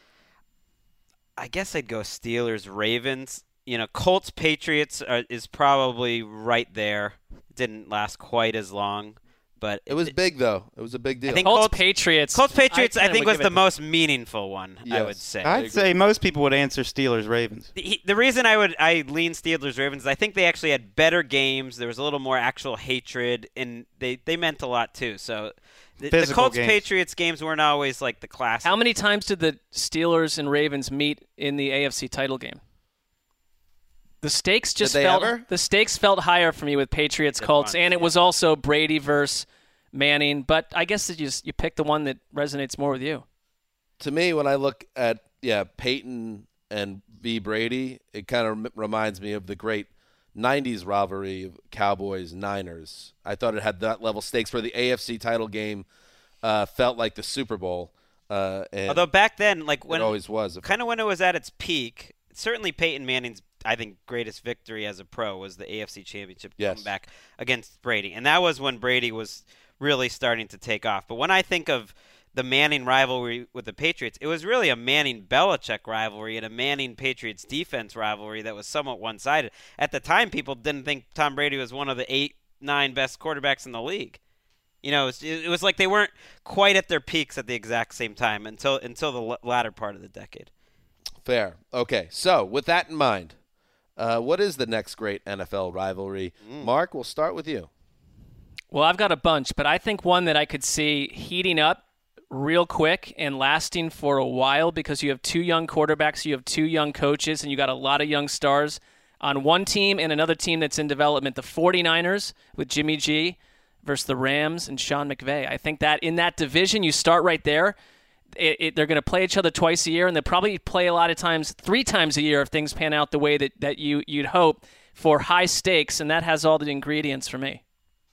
I guess I'd go Steelers, Ravens. You know, Colts, Patriots are, is probably right there. Didn't last quite as long, but It was big, though. It was a big deal. I think Colts, Colts- Patriots. Colts, Patriots, I, kinda think would was give the it- most meaningful one. I Yes. would say. I I'd agree. say most people would answer Steelers Ravens. The, the reason I would I lean Steelers Ravens, I think they actually had better games. There was a little more actual hatred, and they, they meant a lot too. So the, the Physical Colts games. Patriots games weren't always like the classic. How many times did the Steelers and Ravens meet in the A F C title game? The stakes just they felt ever? the stakes felt higher for me with Patriots Good Colts, bunch, and it yeah. was also Brady versus Manning. But I guess that you just, you pick the one that resonates more with you. To me, when I look at, yeah, Peyton and V. Brady, it kind of m- reminds me of the great nineties rivalry of Cowboys-Niners. I thought it had that level stakes where the A F C title game uh, felt like the Super Bowl. Uh, and Although back then, like when it always was. kind of when it was at its peak, certainly Peyton Manning's I think greatest victory as a pro was the A F C Championship Yes. comeback against Brady, and that was when Brady was really starting to take off. But when I think of the Manning rivalry with the Patriots. It was really a Manning-Belichick rivalry and a Manning-Patriots defense rivalry that was somewhat one-sided. At the time, people didn't think Tom Brady was one of the eight, nine best quarterbacks in the league. You know, it was, it was like they weren't quite at their peaks at the exact same time until until the l- latter part of the decade. Fair. Okay, so with that in mind, uh, what is the next great N F L rivalry? Mm. Mark, we'll start with you. Well, I've got a bunch, but I think one that I could see heating up real quick and lasting for a while because you have two young quarterbacks, you have two young coaches, and you got a lot of young stars on one team and another team that's in development, the 49ers with Jimmy G versus the Rams and Sean McVay. I think that in that division, you start right there. It, it, they're going to play each other twice a year, and they'll probably play a lot of times three times a year if things pan out the way that, that you, you'd hope for high stakes, and that has all the ingredients for me.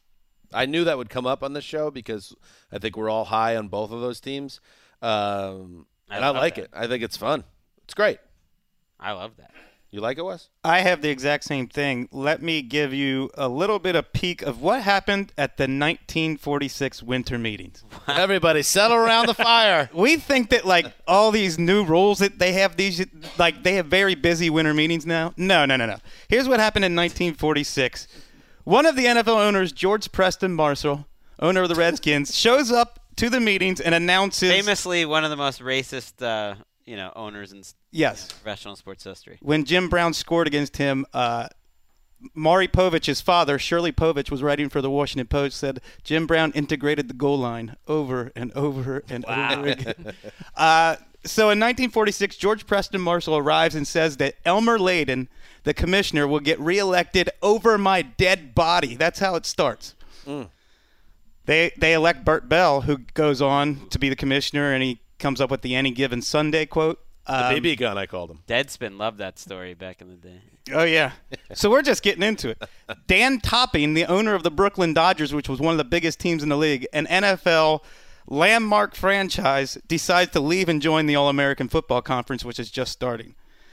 I knew that would come up on the show because I think we're all high on both of those teams. Um, and I, I like that. it. I think it's fun. It's great. I love that. You like it, Wes? I have the exact same thing. Let me give you a little bit of peek of what happened at the nineteen forty-six winter meetings. Everybody settle around the fire. We think that, like, all these new rules that they have, these like they have very busy winter meetings now. No, no, no, no. Here's what happened in nineteen forty-six. One of the N F L owners, George Preston Marshall, owner of the Redskins, shows up to the meetings and announces... Famously one of the most racist uh, you know, owners in yes. you know, professional sports history. When Jim Brown scored against him, uh, Maury Povich's father, Shirley Povich, was writing for the Washington Post, said Jim Brown integrated the goal line over and over and wow. over again. uh, so in nineteen forty-six, George Preston Marshall arrives and says that Elmer Layden, the commissioner, will get reelected over my dead body. That's how it starts. Mm. They they elect Burt Bell, who goes on to be the commissioner, and he comes up with the Any Given Sunday quote. The um, B B gun, I called him. Deadspin loved that story back in the day. Oh, yeah. So we're just getting into it. Dan Topping, the owner of the Brooklyn Dodgers, which was one of the biggest teams in the league, an N F L landmark franchise, decides to leave and join the All-American Football Conference, which is just starting.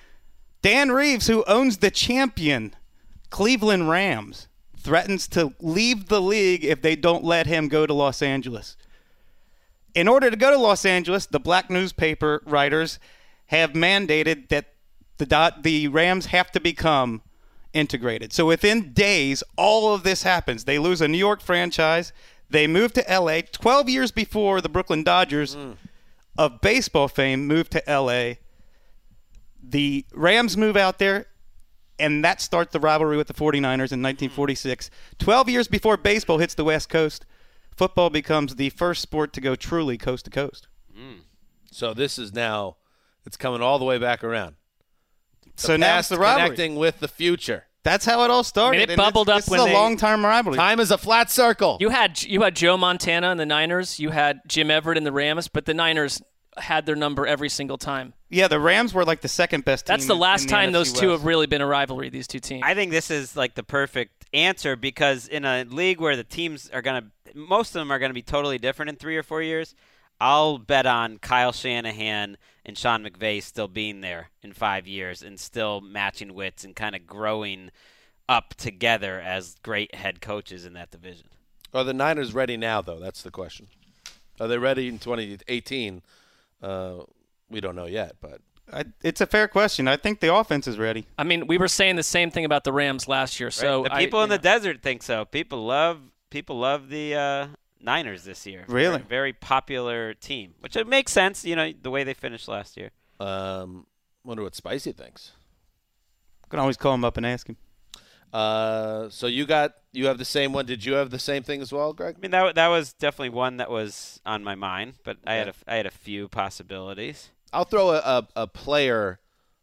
Dan Reeves, who owns the champion Cleveland Rams, threatens to leave the league if they don't let him go to Los Angeles. In order to go to Los Angeles, the black newspaper writers have mandated that the dot, the Rams have to become integrated. So within days, all of this happens. They lose a New York franchise. They move to L A twelve years before the Brooklyn Dodgers mm. of baseball fame moved to L A. The Rams move out there, and that starts the rivalry with the 49ers in nineteen forty-six. twelve years before baseball hits the West Coast, football becomes the first sport to go truly coast to coast. Mm. So this is now, it's coming all the way back around. The so now it's the rivalry. Connecting with the future. That's how it all started. I mean, it bubbled up it's when a they, long-term rivalry. Time is a flat circle. You had you had Joe Montana and the Niners. You had Jim Everett and the Rams, but the Niners had their number every single time. Yeah, the Rams were like the second best team. That's the last in the time N F C those West. two have really been a rivalry, these two teams. I think this is like the perfect answer because in a league where the teams are going to – most of them are going to be totally different in three or four years, I'll bet on Kyle Shanahan and Sean McVay still being there in five years and still matching wits and kind of growing up together as great head coaches in that division. Are the Niners ready now, though? That's the question. Are they ready in twenty eighteen? Uh, we don't know yet, but I, it's a fair question. I think the offense is ready. I mean, we were saying the same thing about the Rams last year. So right. The people I, in the know. desert think so. People love people love the uh, Niners this year. Really? Very, very popular team, which it makes sense, you know, the way they finished last year. Um, wonder what Spicy thinks. Can always call him up and ask him. Uh, so you got you have the same one. Did you have the same thing as well, Greg? I mean, that that was definitely one that was on my mind, but okay. I had a I had a few possibilities. I'll throw a, a, a player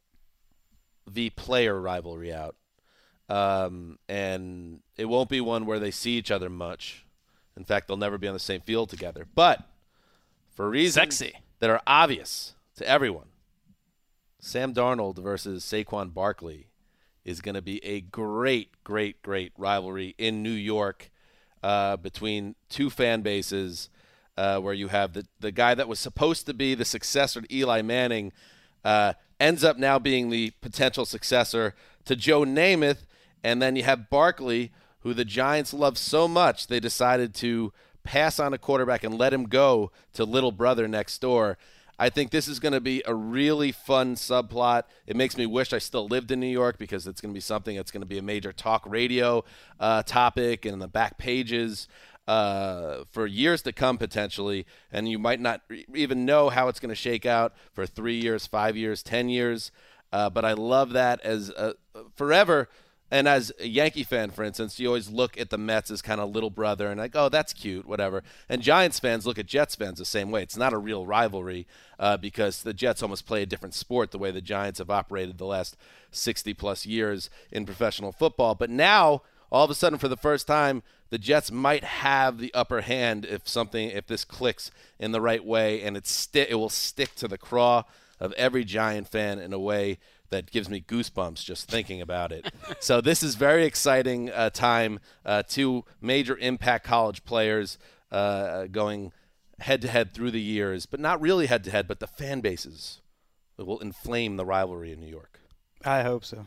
v player rivalry out, um, and it won't be one where they see each other much. In fact, they'll never be on the same field together. But for reasons Sexy. that are obvious to everyone, Sam Darnold versus Saquon Barkley is going to be a great, great, great rivalry in New York uh, between two fan bases uh, where you have the, the guy that was supposed to be the successor to Eli Manning uh, ends up now being the potential successor to Joe Namath, and then you have Barkley, who the Giants love so much they decided to pass on a quarterback and let him go to little brother next door. I think this is going to be a really fun subplot. It makes me wish I still lived in New York because it's going to be something that's going to be a major talk radio uh, topic and in the back pages uh, for years to come potentially. And you might not re- even know how it's going to shake out for three years, five years, ten years. Uh, but I love that as a, forever. And as a Yankee fan, for instance, you always look at the Mets as kind of little brother and like, oh, that's cute, whatever. And Giants fans look at Jets fans the same way. It's not a real rivalry uh, because the Jets almost play a different sport the way the Giants have operated the last sixty-plus years in professional football. But now, all of a sudden, for the first time, the Jets might have the upper hand if something, if this clicks in the right way, and it's sti- it will stick to the craw of every Giant fan in a way that gives me goosebumps just thinking about it. So this is very exciting uh, time. Uh, two major impact college players uh, going head-to-head through the years, but not really head-to-head, but the fan bases that will inflame the rivalry in New York. I hope so.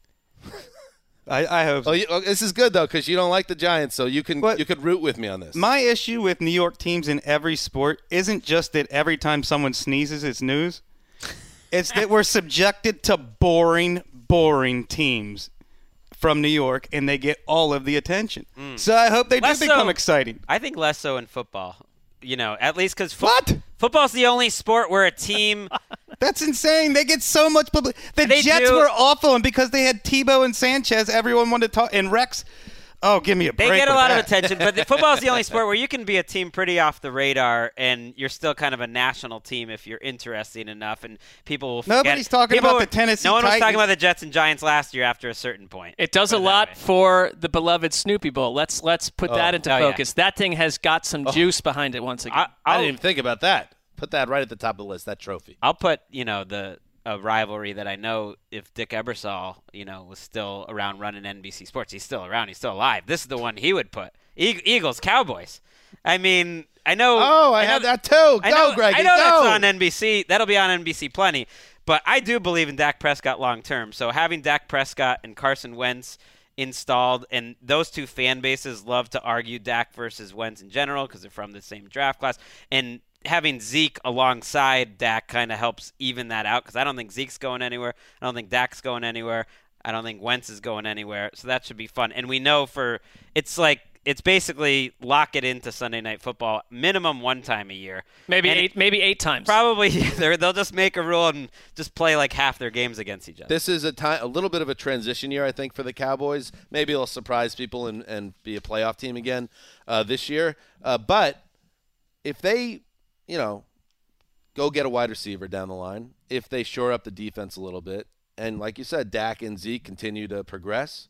I, I hope so. Oh, you, oh, this is good, though, because you don't like the Giants, so you can But you could root with me on this. My issue with New York teams in every sport isn't just that every time someone sneezes, it's news. It's that we're subjected to boring, boring teams from New York, and they get all of the attention. Mm. So I hope they Less do become so, exciting. I think less so in football. You know, at least because fo- What? football's the only sport where a team. That's insane. They get so much public. The They Jets do. were awful, and because they had Tebow and Sanchez, everyone wanted to talk. And Rex, oh, give me a break. They get a with lot that. of attention, but the, football's the only sport where you can be a team pretty off the radar, and you're still kind of a national team if you're interesting enough, and people will forget. Nobody's talking people about were- the Tennessee No one was Titans. talking about the Jets and Giants last year after a certain point. It does Put a it lot that way. for the beloved Snoopy Bowl. Let's let's put that into Oh, yeah. focus. That thing has got some juice behind it once again. I, I I'll, didn't even think about that. Put that right at the top of the list, that trophy. I'll put, you know, the a rivalry that I know if Dick Ebersol, you know, was still around running N B C Sports. He's still around. He's still alive. This is the one he would put. E- Eagles, Cowboys. I mean, I know. Oh, I, know, have that too. Go, I know, Greg. I know go. that's on N B C. That'll be on N B C plenty. But I do believe in Dak Prescott long term. So having Dak Prescott and Carson Wentz installed, and those two fan bases love to argue Dak versus Wentz in general because they're from the same draft class. And having Zeke alongside Dak kind of helps even that out because I don't think Zeke's going anywhere. I don't think Dak's going anywhere. I don't think Wentz is going anywhere. So that should be fun. And we know for it's like it's basically lock it into Sunday Night Football minimum one time a year. maybe And eight, maybe eight times. Probably they're- they'll just make a rule and just play like half their games against each other. This is a time, a little bit of a transition year, I think, for the Cowboys. Maybe it'll surprise people and, and be a playoff team again uh, this year. Uh, but if they, you know, go get a wide receiver down the line, if they shore up the defense a little bit, and like you said, Dak and Zeke continue to progress,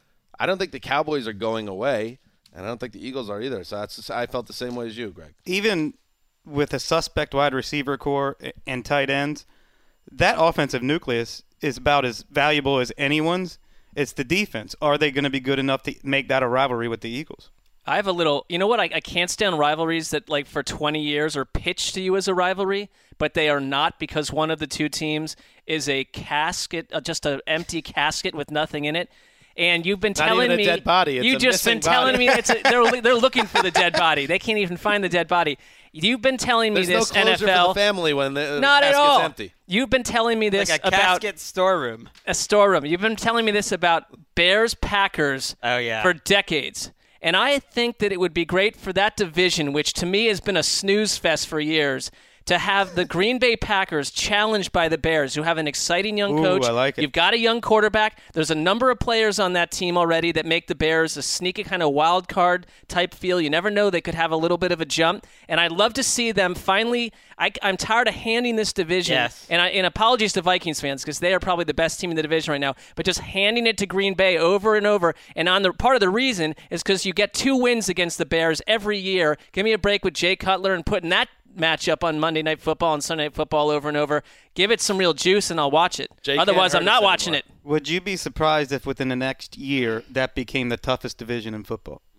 I don't think the Cowboys are going away, and I don't think the Eagles are either. So that's I felt the same way as you, Greg. Even with a suspect wide receiver core and tight ends, that offensive nucleus is about as valuable as anyone's. It's the defense. Are they going to be good enough to make that a rivalry with the Eagles? I have a little, you know what? I, I can't stand rivalries that, like, for twenty years are pitched to you as a rivalry, but they are not because one of the two teams is a casket, uh, just an empty casket with nothing in it. And you've been Not telling even a me dead body. It's you a just been missing telling body. me it's a, they're they're looking for the dead body. They can't even find the dead body. You've been telling me There's this no closure N F L for the family when the not at casket's all. empty. You've been telling me this like a about casket storeroom. a storeroom. You've been telling me this about Bears Packers Oh, yeah. for decades. And I think that it would be great for that division, which to me has been a snooze fest for years, to have the Green Bay Packers challenged by the Bears, who have an exciting young Ooh, coach. I like it. You've got a young quarterback. There's a number of players on that team already that make the Bears a sneaky kind of wild card type feel. You never know. They could have a little bit of a jump. And I'd love to see them finally I, I'm tired of handing this division. Yes. And, I, and apologies to Vikings fans because they are probably the best team in the division right now. But just handing it to Green Bay over and over. And on the part of the reason is because you get two wins against the Bears every year. Give me a break with Jay Cutler and putting that matchup on Monday Night Football and Sunday Night Football over and over. Give it some real juice and I'll watch it. Jay Otherwise, can't I'm hurt not us watching anymore. it. Would you be surprised if within the next year that became the toughest division in football?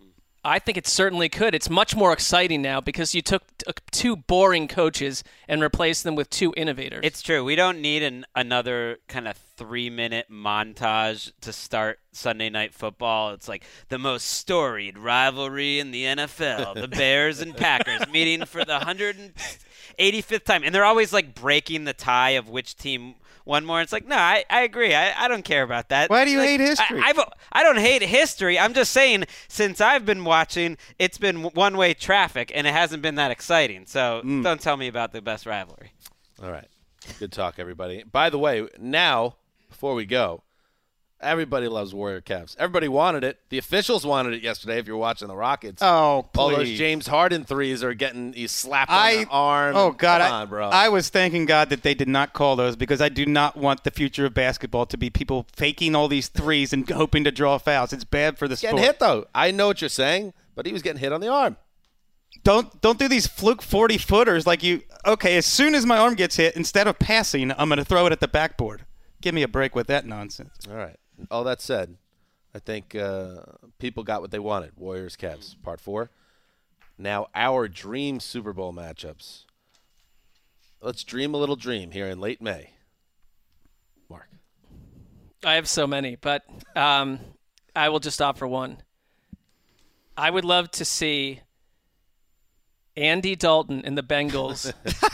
I think it certainly could. It's much more exciting now because you took t- two boring coaches and replaced them with two innovators. It's true. We don't need an, another kind of three-minute montage to start Sunday Night Football. It's like the most storied rivalry in the N F L, the Bears and Packers meeting for the one hundred eighty-fifth time. And they're always like breaking the tie of which team one more. It's like, no, I, I agree. I, I don't care about that. Why do you like, hate history? I, I've, I don't hate history. I'm just saying, since I've been watching, it's been one-way traffic, and it hasn't been that exciting. So Mm. don't tell me about the best rivalry. All right. Good talk, everybody. By the way, now, before we go, everybody loves Warrior Cavs. Everybody wanted it. The officials wanted it yesterday if you're watching the Rockets. Oh, please. All those James Harden threes are getting he's slapped on I, the arm. Oh, God. Come I, on, bro. I was thanking God that they did not call those because I do not want the future of basketball to be people faking all these threes and hoping to draw fouls. It's bad for the getting sport. hit, though. I know what you're saying, but he was getting hit on the arm. Don't don't do these fluke forty-footers like you – okay, as soon as my arm gets hit, instead of passing, I'm going to throw it at the backboard. Give me a break with that nonsense. All right. All that said, I think uh, people got what they wanted. Warriors, Cavs, part four. Now our dream Super Bowl matchups. Let's dream a little dream here in late May. Mark. I have so many, but um, I will just offer one. I would love to see Andy Dalton and the Bengals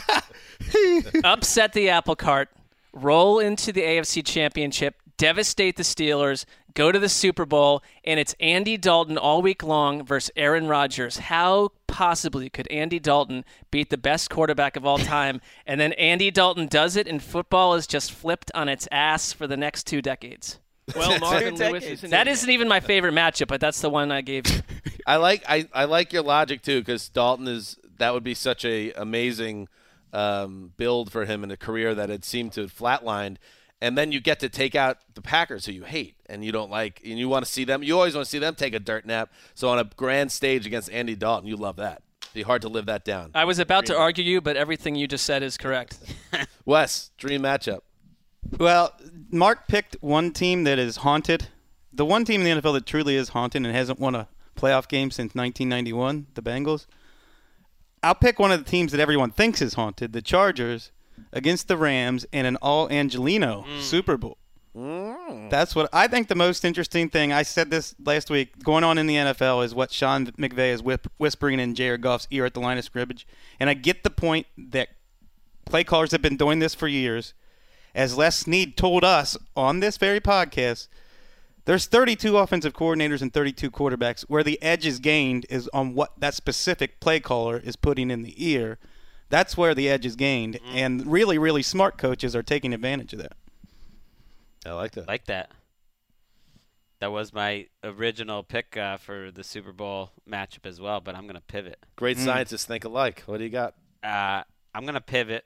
upset the apple cart, roll into the A F C Championship, devastate the Steelers, go to the Super Bowl, and it's Andy Dalton all week long versus Aaron Rodgers. How possibly could Andy Dalton beat the best quarterback of all time? And then Andy Dalton does it, and football is just flipped on its ass for the next two decades. Well, Marvin Lewis is That isn't even my favorite matchup, but that's the one I gave you. I like I, I like your logic too, because Dalton is that would be such a amazing um, build for him in a career that had seemed to have flatlined, and then you get to take out the Packers who you hate and you don't like, and you want to see them. You always want to see them take a dirt nap. So on a grand stage against Andy Dalton, you love that. It'd be hard to live that down. I was about to argue you, but everything you just said is correct. Wes, dream matchup. Well, Mark picked one team that is haunted. The one team in the N F L that truly is haunted and hasn't won a playoff game since nineteen ninety-one, the Bengals. I'll pick one of the teams that everyone thinks is haunted, the Chargers, against the Rams in an all-Angelino mm. Super Bowl. Mm. That's what I think the most interesting thing, I said this last week, going on in the N F L is what Sean McVay is whip, whispering in Jared Goff's ear at the line of scrimmage. And I get the point that play callers have been doing this for years. As Les Snead told us on this very podcast, there's thirty-two offensive coordinators and thirty-two quarterbacks. Where the edge is gained is on what that specific play caller is putting in the ear. That's where the edge is gained. Mm-hmm. And really, really smart coaches are taking advantage of that. I like that. Like that. That was my original pick uh, for the Super Bowl matchup as well, but I'm going to pivot. Great mm. scientists think alike. What do you got? Uh, I'm going to pivot.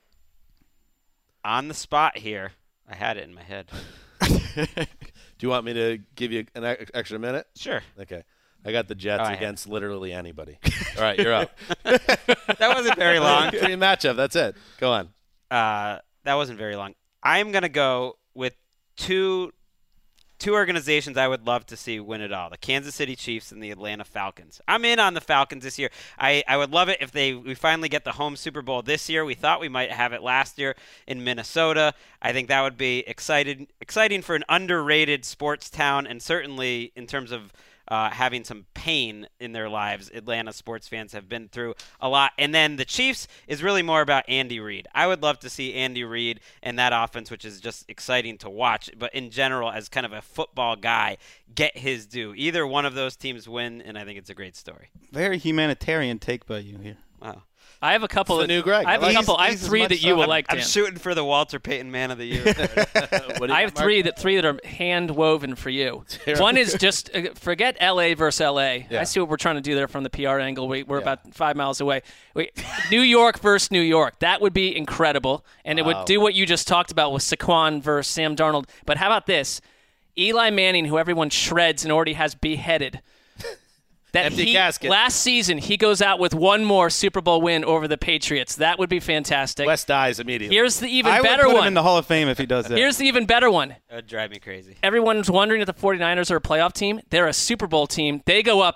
On the spot here, I had it in my head. Do you want me to give you an extra minute? Sure. Okay. I got the Jets oh, against literally anybody. All right, you're up. That wasn't very long. Dream matchup. That's it. Go on. Uh, that wasn't very long. I'm going to go with two two organizations I would love to see win it all, the Kansas City Chiefs and the Atlanta Falcons. I'm in on the Falcons this year. I, I would love it if they we finally get the home Super Bowl this year. We thought we might have it last year in Minnesota. I think that would be excited, exciting for an underrated sports town, and certainly in terms of Uh, having some pain in their lives. Atlanta sports fans have been through a lot. And then the Chiefs is really more about Andy Reid. I would love to see Andy Reid and that offense, which is just exciting to watch, but in general, as kind of a football guy, get his due. Either one of those teams win, and I think it's a great story. Very humanitarian take by you here. Wow. I have a couple it's of the new Greg. I have I a like couple. he's, I have he's three that you so, will I'm, like. Dan. I'm shooting for the Walter Payton Man of the Year. What I have Mark? three that three that are hand woven for you. One is just uh, forget L A versus L A. Yeah. I see what we're trying to do there from the P R angle. We, we're Yeah. about five miles away. We, New York versus New York. That would be incredible, and it Wow. would do what you just talked about with Saquon versus Sam Darnold. But how about this? Eli Manning, who everyone shreds and already has beheaded. That Empty he, casket. Last season, he goes out with one more Super Bowl win over the Patriots. That would be fantastic. Wes dies immediately. Here's the even I better would put one. him in the Hall of Fame if he does that. Here's the even better one. That would drive me crazy. Everyone's wondering if the 49ers are a playoff team. They're a Super Bowl team. They go up and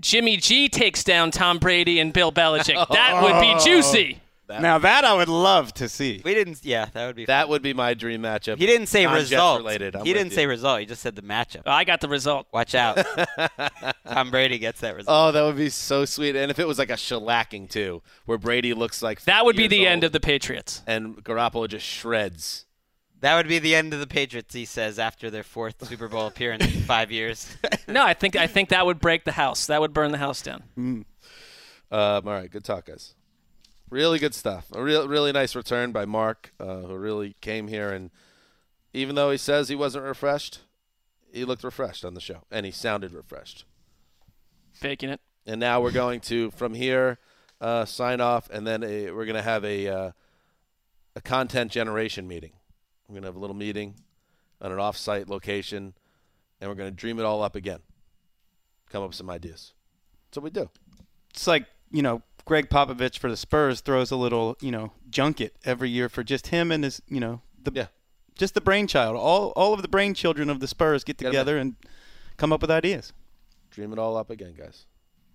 Jimmy G takes down Tom Brady and Bill Belichick. That would be juicy. That, now that I would love to see. We didn't. Yeah, that would be. That fun. would be my dream matchup. He didn't say Non-Jets result. related. I'm He with didn't you. say result. He just said the matchup. Oh, I got the result. Watch out. Tom Brady gets that result. Oh, that would be so sweet. And if it was like a shellacking too, where Brady looks like That would be the old, end of the Patriots. and Garoppolo just shreds. That would be the end of the Patriots, he says, after their fourth Super Bowl appearance in five years. No, I think I think that would break the house. That would burn the house down. Um, all right, good talk, guys. Really good stuff. A real, really nice return by Mark, uh, who really came here, and even though he says he wasn't refreshed, he looked refreshed on the show, and he sounded refreshed. Faking it. And now we're going to, from here, uh, sign off, and then a, we're going to have a uh, a content generation meeting. We're going to have a little meeting on an off-site location, and we're going to dream it all up again. Come up with some ideas. That's what we do. It's like, you know, Greg Popovich for the Spurs throws a little, you know, junket every year for just him and his, you know, the Yeah. just the brainchild. All all of the brain children of the Spurs get Get 'em together and come up with ideas. Dream it all up again, guys.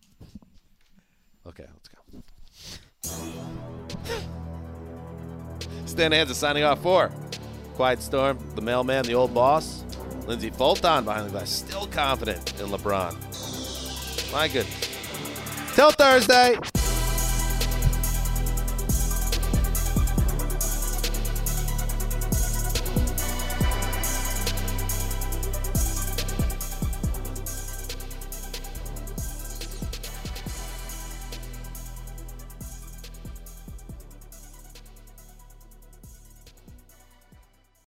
Okay, let's go. Stan Hansa signing off for Quiet Storm, the mailman, the old boss, Lindsey Fulton behind the glass, still confident in LeBron. My goodness. Till Thursday.